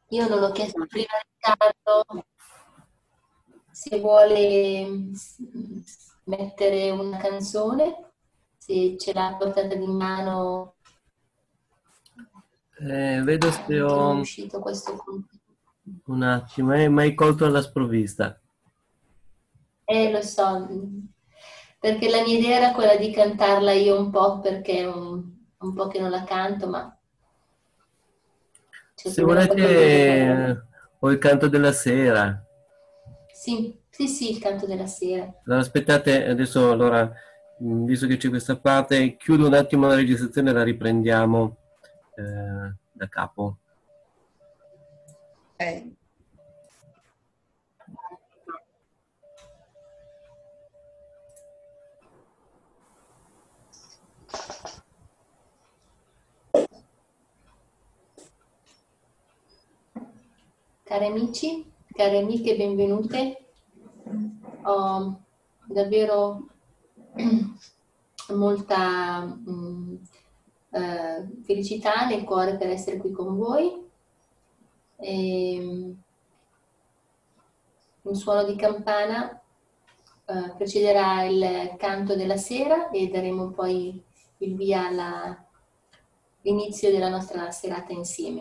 Io non l'ho chiesto prima a Riccardo se vuole mettere una canzone, se ce l'ha a portata di mano, Vedo se che mi è ho uscito questo compito. un attimo, mi hai colto alla sprovvista. Lo so, perché la mia idea era quella di cantarla io un po', perché è un po' che non la canto, ma c'è Se almeno volete, qualche cosa che... ho il canto della sera. Sì, sì, sì, il canto della sera. Allora, aspettate, adesso allora, visto che c'è questa parte, chiudo un attimo la registrazione e la riprendiamo da capo. Ok. Cari amici, care amiche, benvenute. Ho davvero molta felicità nel cuore per essere qui con voi. E, un suono di campana precederà il canto della sera e daremo poi il via all'inizio della nostra serata insieme.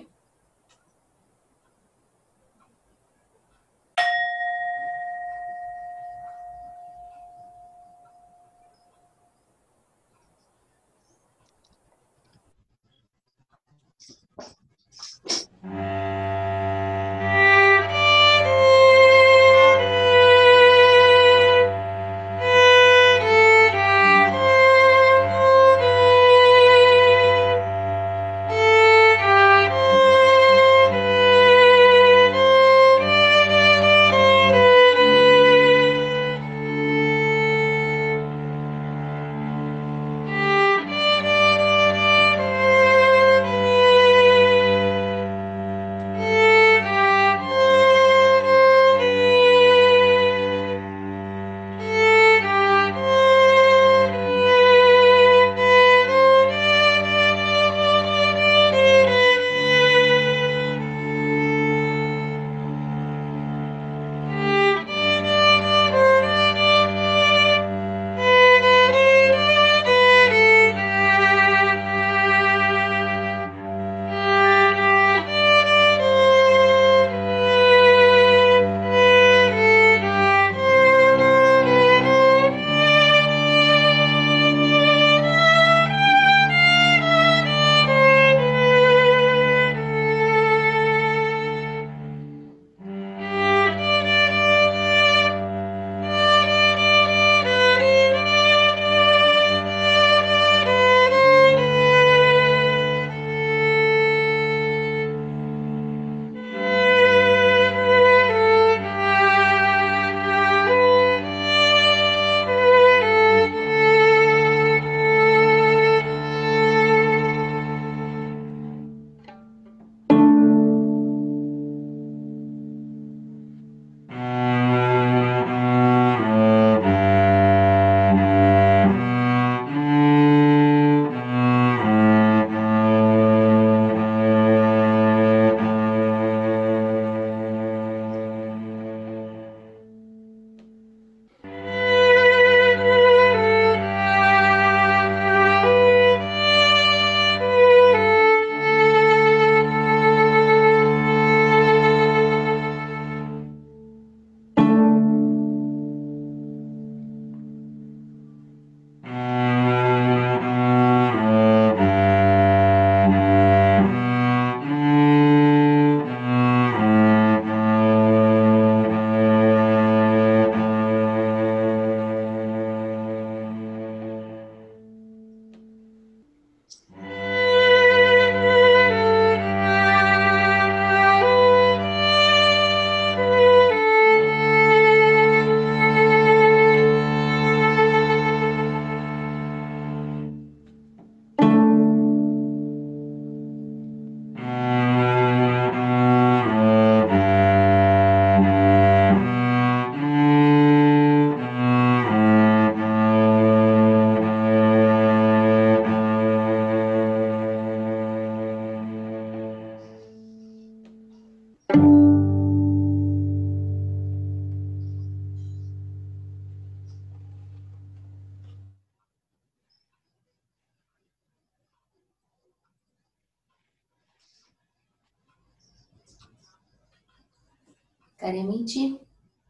Cari amici,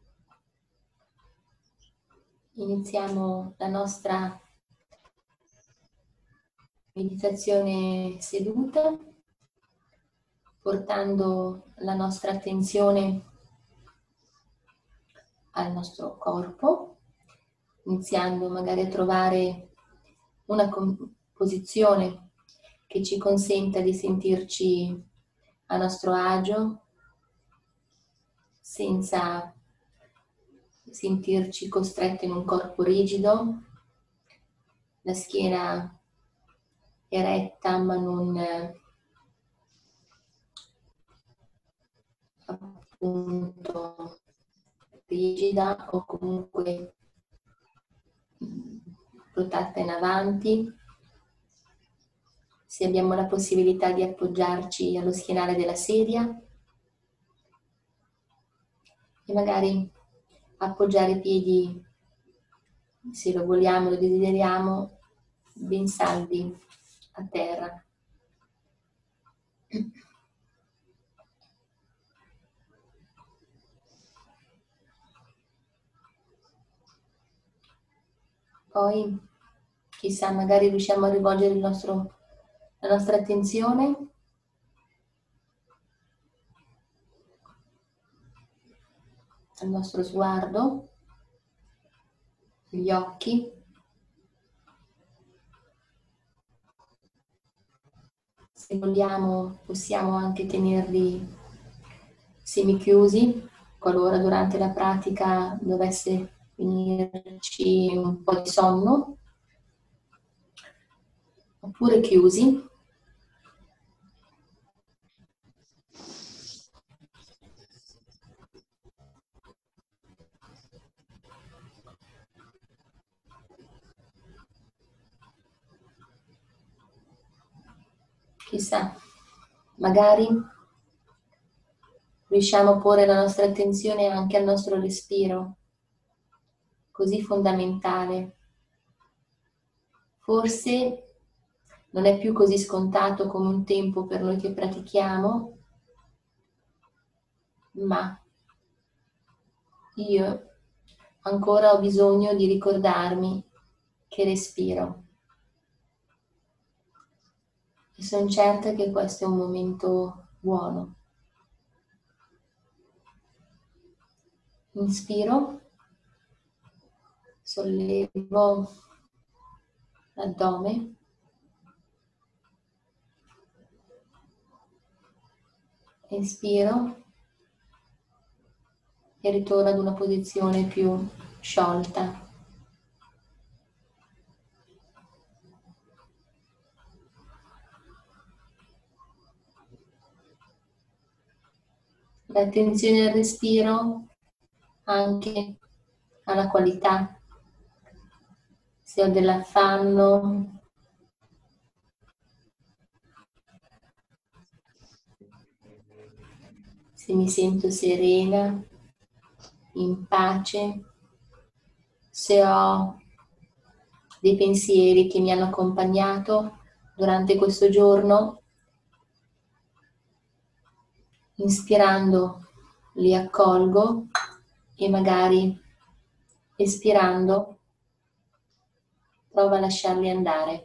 iniziamo la nostra meditazione seduta, portando la nostra attenzione al nostro corpo, iniziando magari a trovare una posizione che ci consenta di sentirci a nostro agio, senza sentirci costretti in un corpo rigido, la schiena eretta ma non appunto rigida o comunque protratta in avanti. Se abbiamo la possibilità di appoggiarci allo schienale della sedia e magari appoggiare i piedi, se lo vogliamo, lo desideriamo, ben saldi a terra. Poi, chissà, magari riusciamo a rivolgere la nostra attenzione al nostro sguardo, gli occhi. Se vogliamo possiamo anche tenerli semichiusi, qualora durante la pratica dovesse venirci un po' di sonno, oppure chiusi. Chissà, magari riusciamo a porre la nostra attenzione anche al nostro respiro, così fondamentale. Forse non è più così scontato come un tempo per noi che pratichiamo, ma io ancora ho bisogno di ricordarmi che respiro. E sono certa che questo è un momento buono. Inspiro, sollevo l'addome, espiro e ritorno ad una posizione più sciolta. L'attenzione al respiro anche alla qualità. Se ho dell'affanno, se mi sento serena, in pace, se ho dei pensieri che mi hanno accompagnato durante questo giorno, inspirando li accolgo e magari espirando provo a lasciarli andare.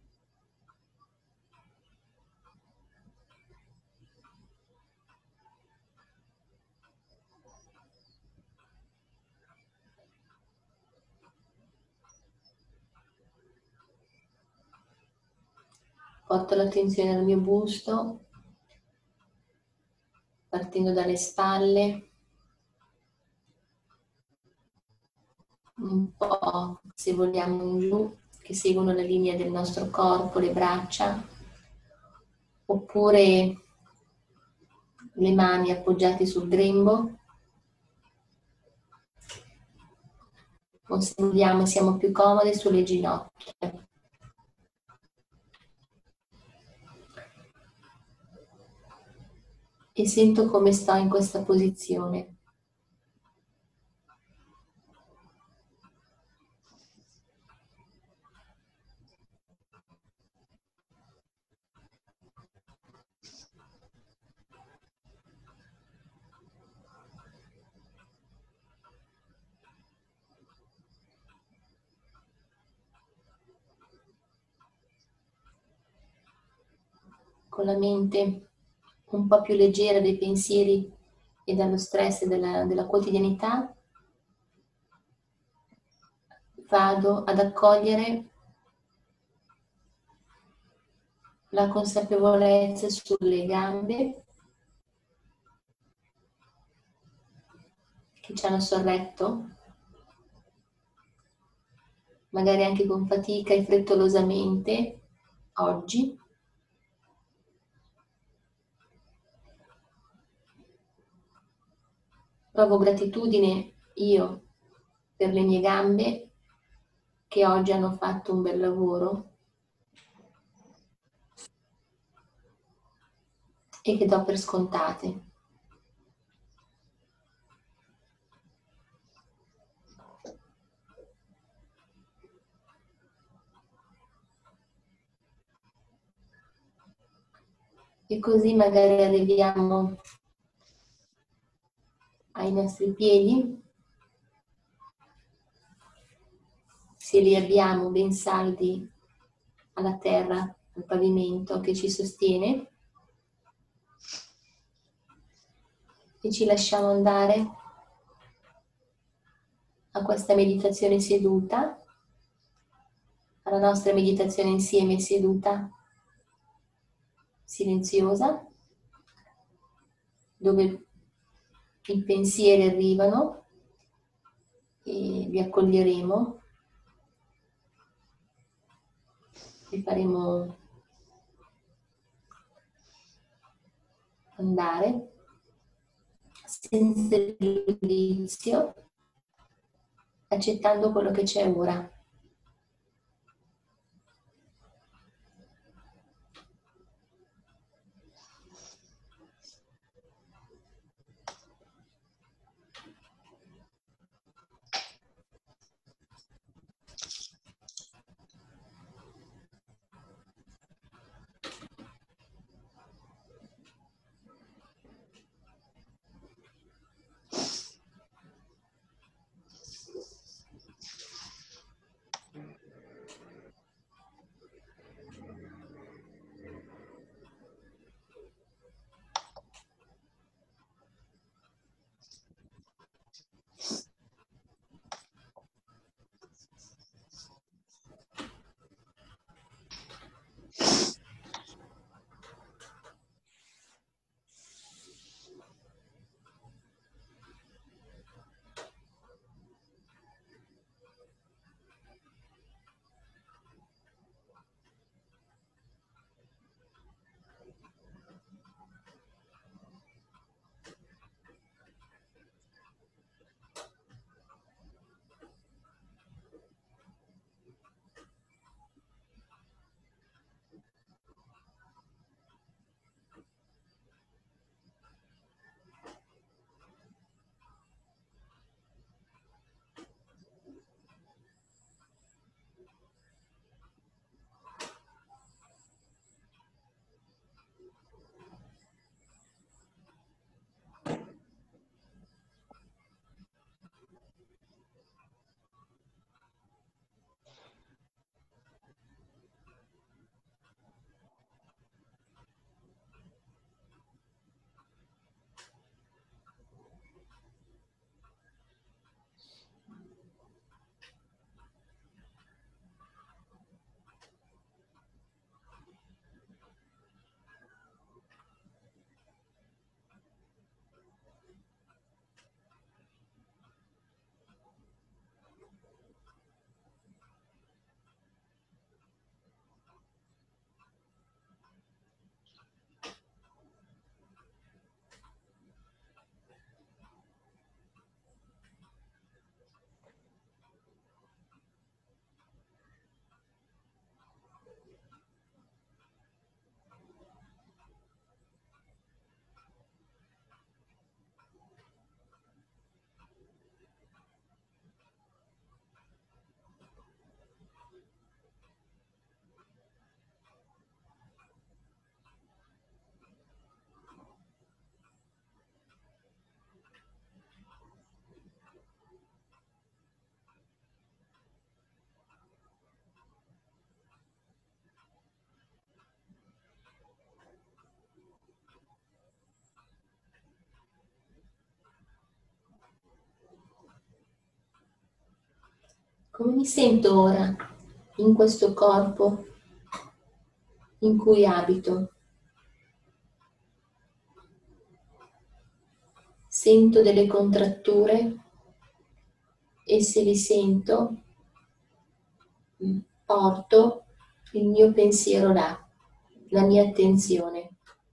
Porto l'attenzione al mio busto, partendo dalle spalle, un po', se vogliamo, in giù, che seguono la linea del nostro corpo, le braccia, oppure le mani appoggiate sul grembo, o se vogliamo, siamo più comode sulle ginocchia. E sento come sto in questa posizione. con la mente un po' più leggera dai pensieri e dallo stress della quotidianità, vado ad accogliere la consapevolezza sulle gambe che ci hanno sorretto, magari anche con fatica e frettolosamente oggi. Provo gratitudine io per le mie gambe che oggi hanno fatto un bel lavoro e che do per scontate. E così magari arriviamo ai nostri piedi, se li abbiamo ben saldi alla terra, al pavimento che ci sostiene, e ci lasciamo andare a questa meditazione seduta, alla nostra meditazione insieme seduta, silenziosa, dove i pensieri arrivano e li accoglieremo, li faremo andare senza giudizio, accettando quello che c'è ora. Come mi sento ora in questo corpo in cui abito? Sento delle contratture e se li sento porto il mio pensiero là, la mia attenzione.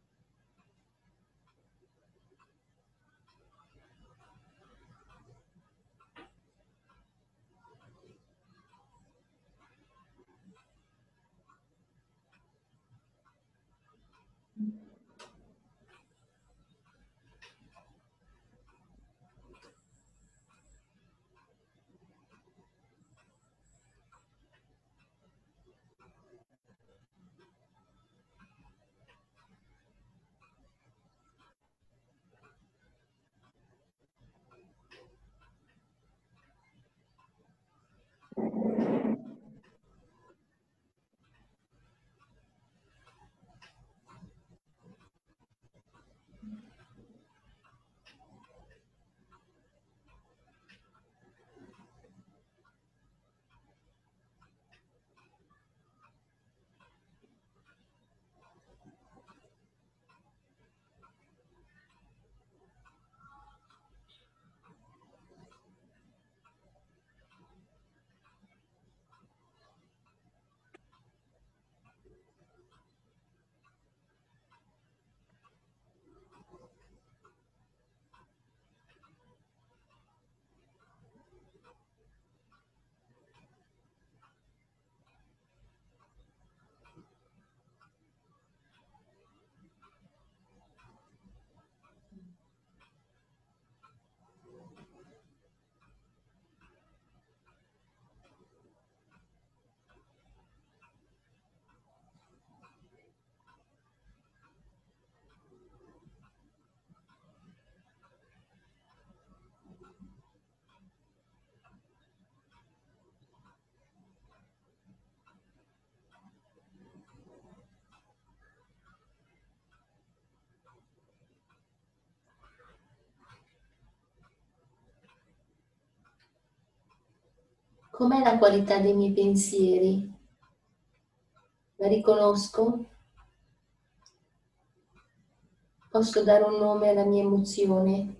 Com'è la qualità dei miei pensieri? La riconosco? Posso dare un nome alla mia emozione?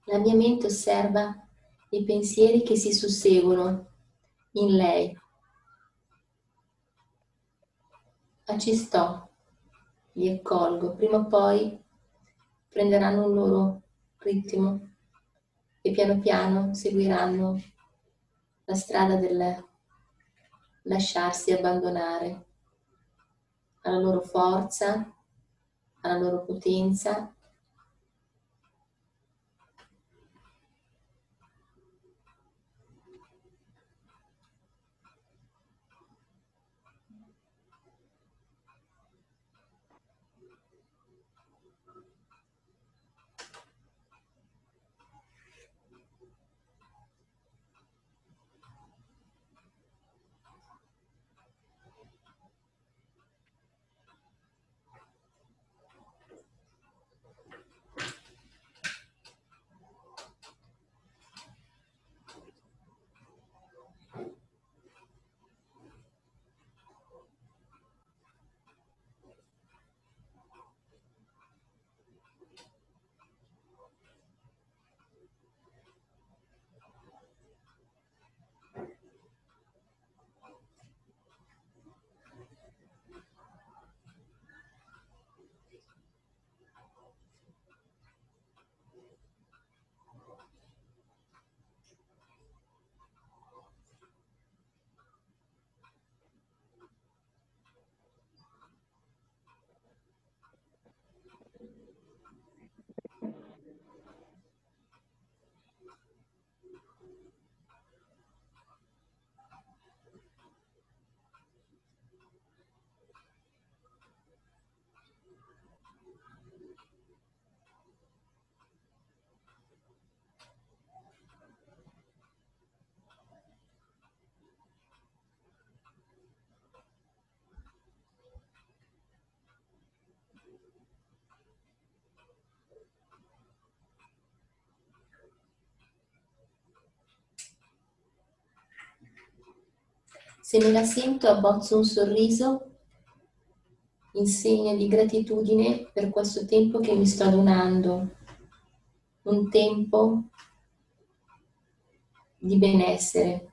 La mia mente osserva i pensieri che si susseguono in lei, ma ci sto, li accolgo, prima o poi prenderanno un loro ritmo e piano piano seguiranno la strada del lasciarsi abbandonare alla loro forza, alla loro potenza. Se me la sento, abbozzo un sorriso in segno di gratitudine per questo tempo che mi sto donando, un tempo di benessere.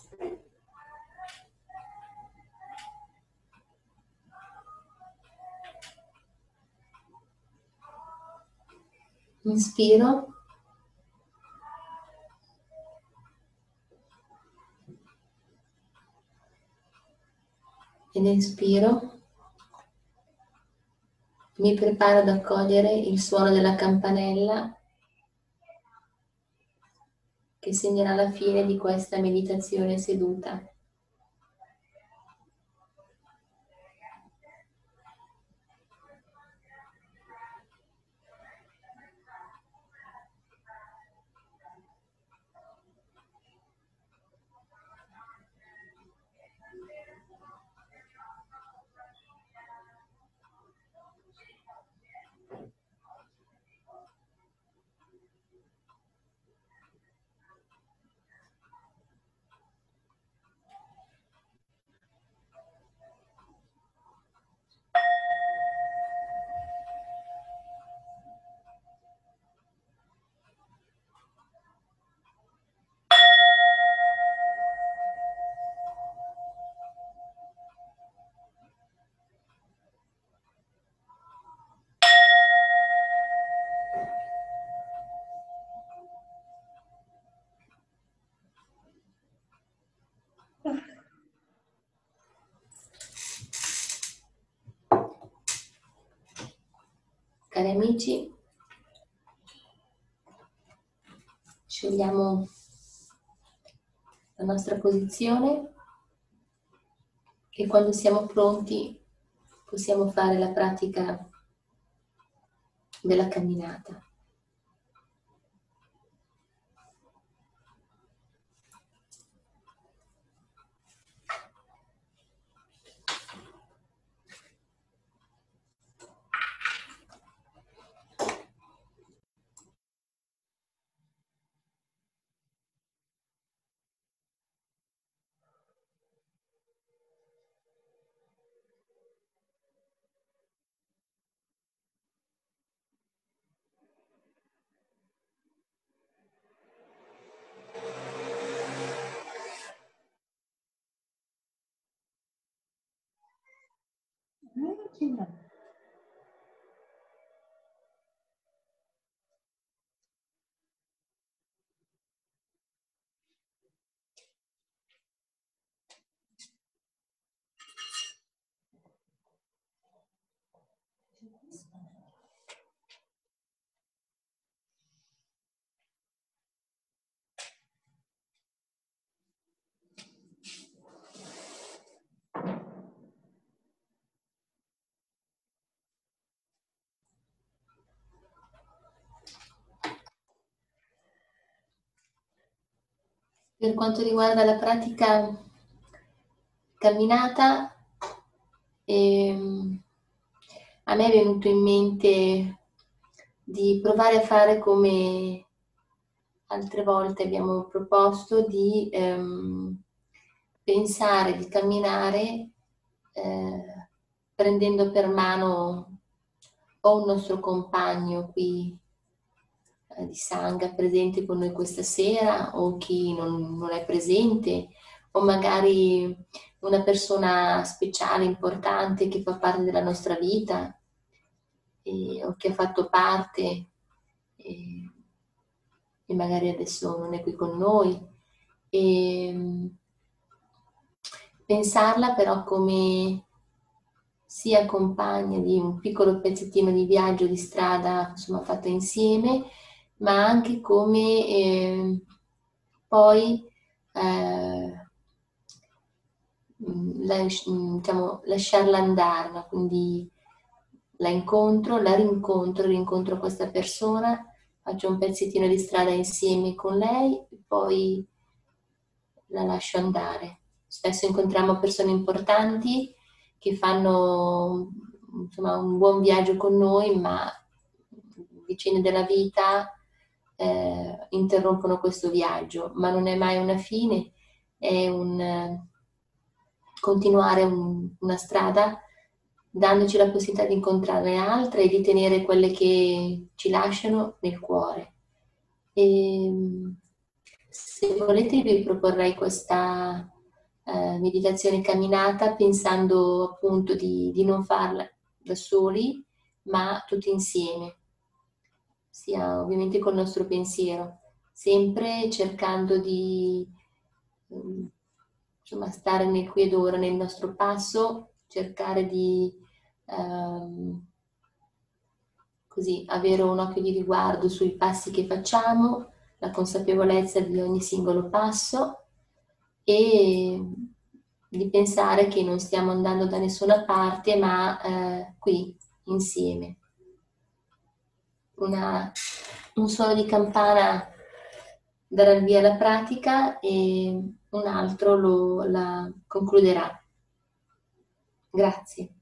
Inspiro ed espiro. Mi preparo ad accogliere il suono della campanella che segnerà la fine di questa meditazione seduta. Cari amici, scegliamo la nostra posizione e quando siamo pronti possiamo fare la pratica della camminata. Per quanto riguarda la pratica camminata, a me è venuto in mente di provare a fare come altre volte abbiamo proposto, di pensare di camminare prendendo per mano o un nostro compagno qui di Sangha presente con noi questa sera, o chi non è presente, o magari una persona speciale, importante, che fa parte della nostra vita o che ha fatto parte e magari adesso non è qui con noi. E pensarla però come sia compagna di un piccolo pezzettino di viaggio, di strada, insomma, fatta insieme, ma anche come poi diciamo, lasciarla andare, no? Quindi la incontro, la rincontro questa persona, faccio un pezzettino di strada insieme con lei, poi la lascio andare. Spesso incontriamo persone importanti che fanno, insomma, un buon viaggio con noi, ma vicine della vita interrompono questo viaggio, ma non è mai una fine, è un continuare una strada dandoci la possibilità di incontrarne altre e di tenere quelle che ci lasciano nel cuore. E Se volete vi proporrei questa meditazione camminata pensando appunto di non farla da soli, ma tutti insieme, sia ovviamente col nostro pensiero, sempre cercando di insomma, stare nel qui ed ora, nel nostro passo, cercare di così avere un occhio di riguardo sui passi che facciamo, la consapevolezza di ogni singolo passo e di pensare che non stiamo andando da nessuna parte, ma qui, insieme. Un suono di campana darà il via alla pratica e un altro la concluderà. Grazie.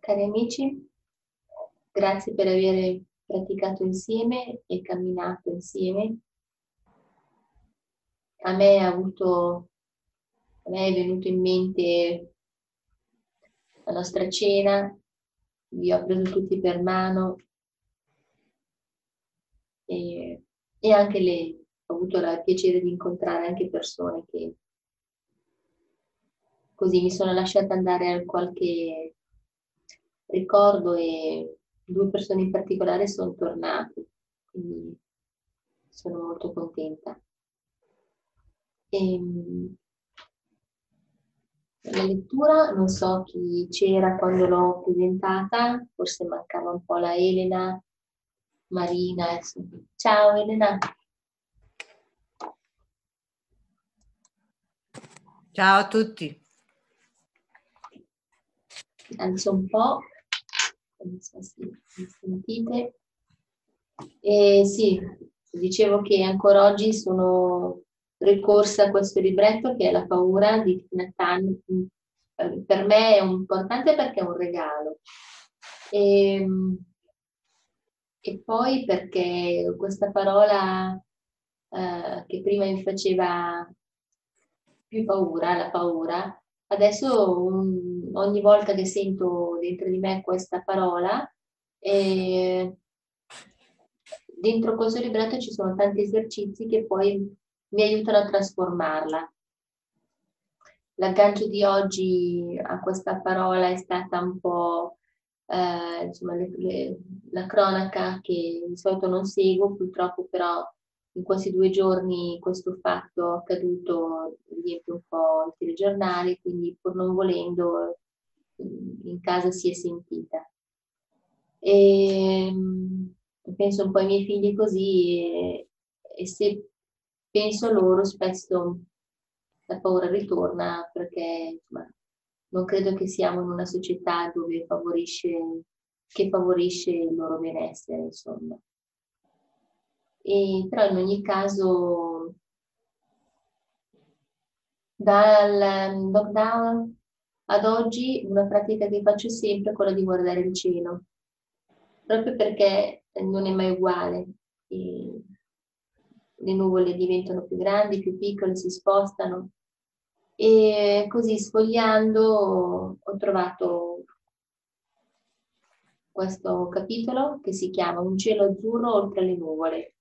Cari amici, grazie per aver praticato insieme e camminato insieme. A me è venuto in mente la nostra cena, vi ho preso tutti per mano e anche ho avuto il piacere di incontrare anche persone che così mi sono lasciata andare a qualche ricordo e 2 persone in particolare sono tornate, quindi sono molto contenta. La lettura, non so chi c'era quando l'ho presentata, forse mancava un po' la Elena, Marina. Ciao Elena. Ciao a tutti. Alzo un po', non so se mi sentite. E sì, dicevo che ancora oggi sono ricorsa a questo libretto che è La paura di Thich Nhat Hanh. Per me è importante perché è un regalo. E poi perché questa parola che prima mi faceva più paura, la paura, adesso ogni volta che sento dentro di me questa parola, dentro questo libretto ci sono tanti esercizi che poi mi aiutano a trasformarla. L'aggancio di oggi a questa parola è stata un po' insomma, la cronaca che di solito non seguo, purtroppo però in questi 2 giorni questo fatto accaduto riempie un po' i telegiornali, quindi pur non volendo in casa si è sentita. E penso un po' ai miei figli così e se penso a loro spesso la paura ritorna perché insomma, non credo che siamo in una società dove che favorisce il loro benessere, insomma. Però in ogni caso dal lockdown ad oggi una pratica che faccio sempre è quella di guardare il cielo, proprio perché non è mai uguale. Le nuvole diventano più grandi, più piccole, si spostano. E così sfogliando ho trovato questo capitolo che si chiama Un cielo azzurro oltre le nuvole.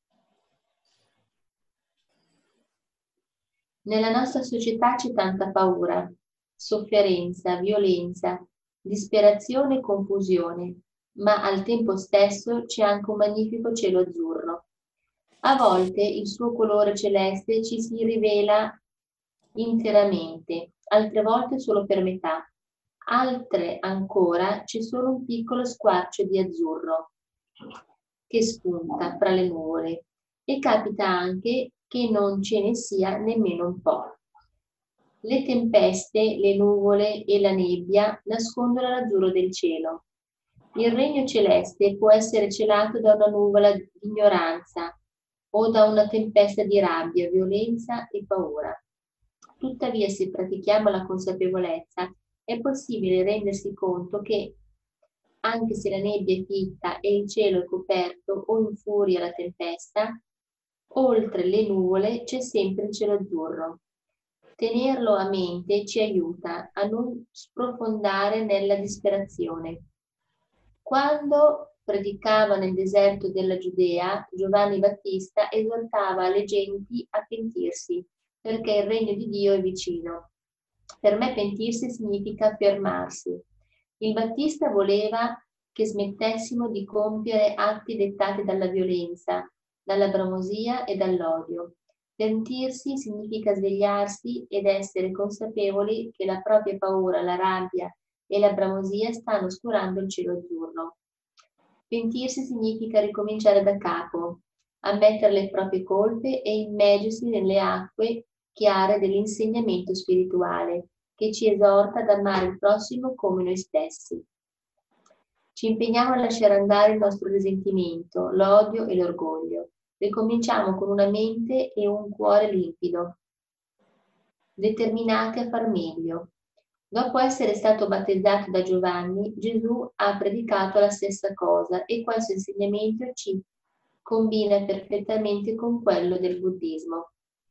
Nella nostra società c'è tanta paura, sofferenza, violenza, disperazione e confusione, ma al tempo stesso c'è anche un magnifico cielo azzurro. A volte il suo colore celeste ci si rivela interamente, altre volte solo per metà. Altre ancora c'è solo un piccolo squarcio di azzurro che spunta fra le nuvole e capita anche che non ce ne sia nemmeno un po'. Le tempeste, le nuvole e la nebbia nascondono l'azzurro del cielo. Il regno celeste può essere celato da una nuvola di ignoranza o da una tempesta di rabbia, violenza e paura. Tuttavia, se pratichiamo la consapevolezza, è possibile rendersi conto che, anche se la nebbia è fitta e il cielo è coperto o infuria la tempesta, oltre le nuvole c'è sempre il cielo azzurro. Tenerlo a mente ci aiuta a non sprofondare nella disperazione. Quando predicava nel deserto della Giudea, Giovanni Battista esortava le genti a pentirsi, perché il regno di Dio è vicino. Per me pentirsi significa fermarsi. Il Battista voleva che smettessimo di compiere atti dettati dalla violenza, dalla bramosia e dall'odio. Pentirsi significa svegliarsi ed essere consapevoli che la propria paura, la rabbia e la bramosia stanno oscurando il cielo azzurro. Pentirsi significa ricominciare da capo, ammettere le proprie colpe e immergersi nelle acque chiare dell'insegnamento spirituale, che ci esorta ad amare il prossimo come noi stessi. Ci impegniamo a lasciare andare il nostro risentimento, l'odio e l'orgoglio. Ricominciamo con una mente e un cuore limpido, determinati a far meglio. Dopo essere stato battezzato da Giovanni, Gesù ha predicato la stessa cosa e questo insegnamento ci combina perfettamente con quello del buddismo.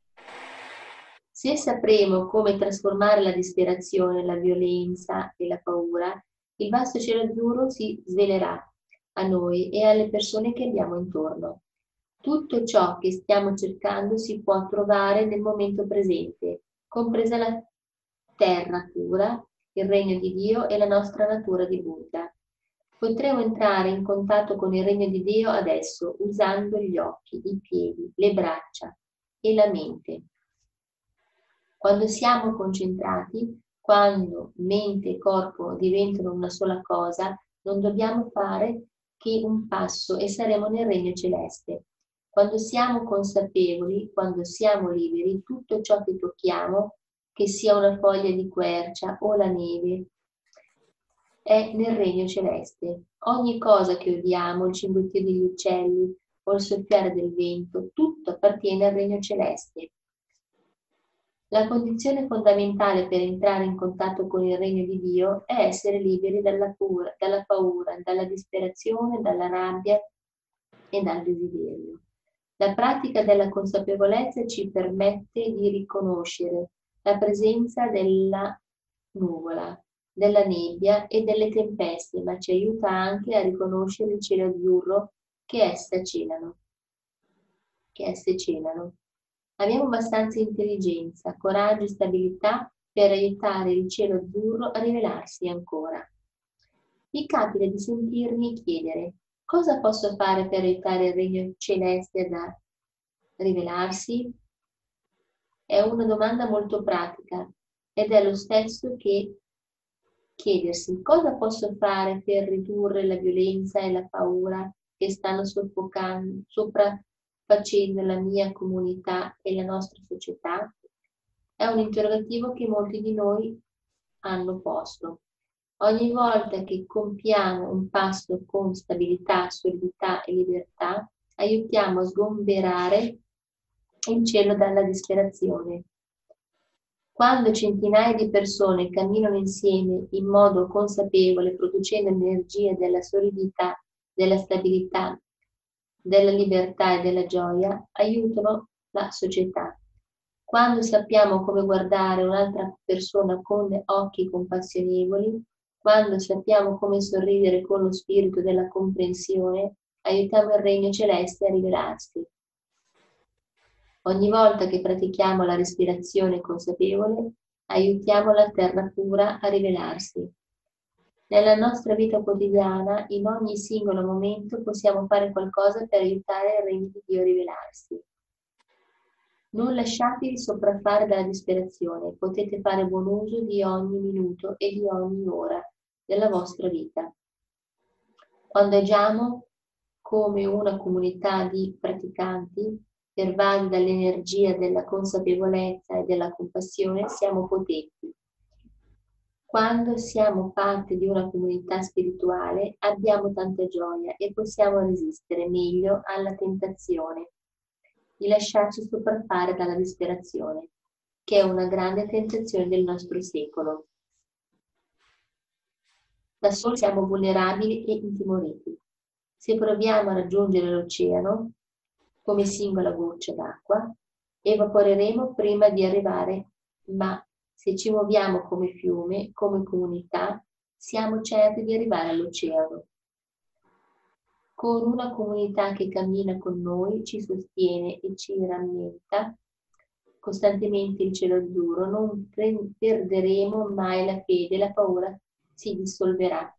Se sapremo come trasformare la disperazione, la violenza e la paura, il vasto cielo azzurro si svelerà a noi e alle persone che abbiamo intorno. Tutto ciò che stiamo cercando si può trovare nel momento presente, compresa la terra pura, il regno di Dio e la nostra natura di Buddha. Potremo entrare in contatto con il regno di Dio adesso, usando gli occhi, i piedi, le braccia e la mente. Quando siamo concentrati, quando mente e corpo diventano una sola cosa, non dobbiamo fare che un passo e saremo nel regno celeste. Quando siamo consapevoli, quando siamo liberi, tutto ciò che tocchiamo, che sia una foglia di quercia o la neve, è nel regno celeste. Ogni cosa che odiamo, il cinguettio degli uccelli o il soffiare del vento, tutto appartiene al regno celeste. La condizione fondamentale per entrare in contatto con il regno di Dio è essere liberi dalla paura, dalla disperazione, dalla rabbia e dal desiderio. La pratica della consapevolezza ci permette di riconoscere la presenza della nuvola, della nebbia e delle tempeste, ma ci aiuta anche a riconoscere il cielo azzurro che esse celano. Abbiamo abbastanza intelligenza, coraggio e stabilità per aiutare il cielo azzurro a rivelarsi ancora. Mi capita di sentirmi chiedere: cosa posso fare per aiutare il regno celeste a rivelarsi? È una domanda molto pratica ed è lo stesso che chiedersi: cosa posso fare per ridurre la violenza e la paura che stanno sopraffacendo la mia comunità e la nostra società? È un interrogativo che molti di noi hanno posto. Ogni volta che compiamo un passo con stabilità, solidità e libertà, aiutiamo a sgomberare il cielo dalla disperazione. Quando centinaia di persone camminano insieme in modo consapevole, producendo l'energia della solidità, della stabilità, della libertà e della gioia, aiutano la società. Quando sappiamo come guardare un'altra persona con occhi compassionevoli, quando sappiamo come sorridere con lo spirito della comprensione, aiutiamo il regno celeste a rivelarsi. Ogni volta che pratichiamo la respirazione consapevole, aiutiamo la terra pura a rivelarsi. Nella nostra vita quotidiana, in ogni singolo momento, possiamo fare qualcosa per aiutare il regno di Dio a rivelarsi. Non lasciatevi sopraffare dalla disperazione, potete fare buon uso di ogni minuto e di ogni ora della vostra vita. Quando agiamo come una comunità di praticanti, pervasi dall'energia della consapevolezza e della compassione, siamo potenti. Quando siamo parte di una comunità spirituale, abbiamo tanta gioia e possiamo resistere meglio alla tentazione di lasciarci sopraffare dalla disperazione, che è una grande tentazione del nostro secolo. Da soli siamo vulnerabili e intimoriti. Se proviamo a raggiungere l'oceano, come singola goccia d'acqua, evaporeremo prima di arrivare, ma se ci muoviamo come fiume, come comunità, siamo certi di arrivare all'oceano. Con una comunità che cammina con noi, ci sostiene e ci rammenta costantemente il cielo azzurro, non perderemo mai la fede, la paura si dissolverà.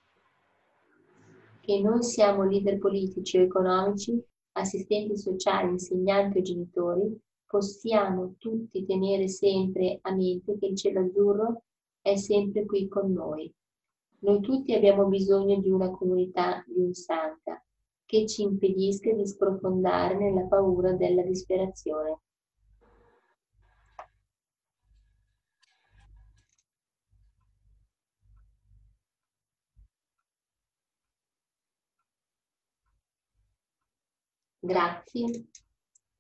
Che noi siamo leader politici o economici, assistenti sociali, insegnanti o genitori, possiamo tutti tenere sempre a mente che il cielo azzurro è sempre qui con noi. Noi tutti abbiamo bisogno di una comunità di un sangha che ci impedisca di sprofondare nella paura della disperazione. Grazie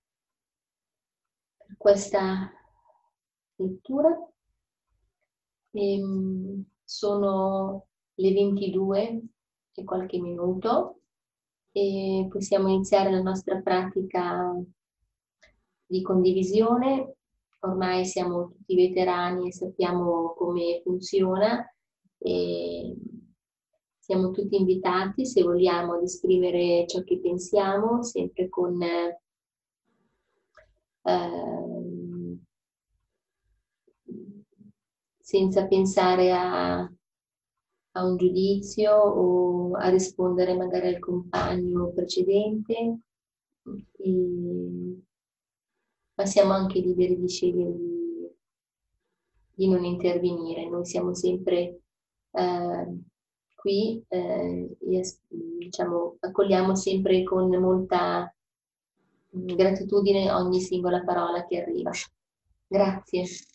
per questa lettura. Sono le 22 e qualche minuto e possiamo iniziare la nostra pratica di condivisione. Ormai siamo tutti veterani e sappiamo come funziona e siamo tutti invitati, se vogliamo, ad esprimere ciò che pensiamo, sempre con senza pensare a un giudizio o a rispondere magari al compagno precedente, ma siamo anche liberi di scegliere di non intervenire. Noi siamo sempre qui, diciamo, accogliamo sempre con molta gratitudine ogni singola parola che arriva. Grazie.